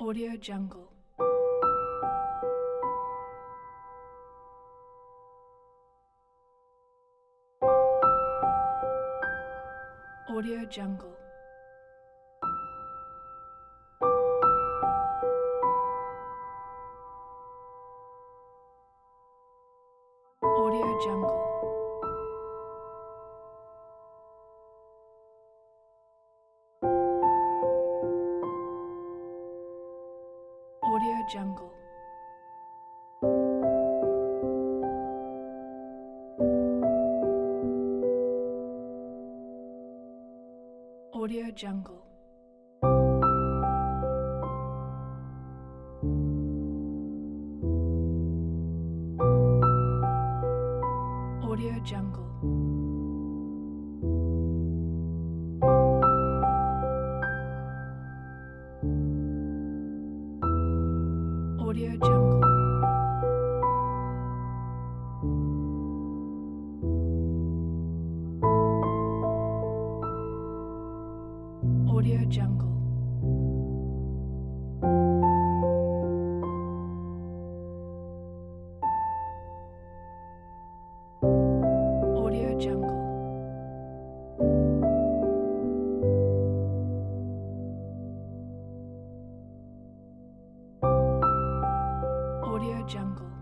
Audio Jungle. Audio Jungle. Audio Jungle. Audio Jungle. Audio Jungle. Audio Jungle. Audio Jungle. Audio Jungle. Audio Jungle. Audio Jungle.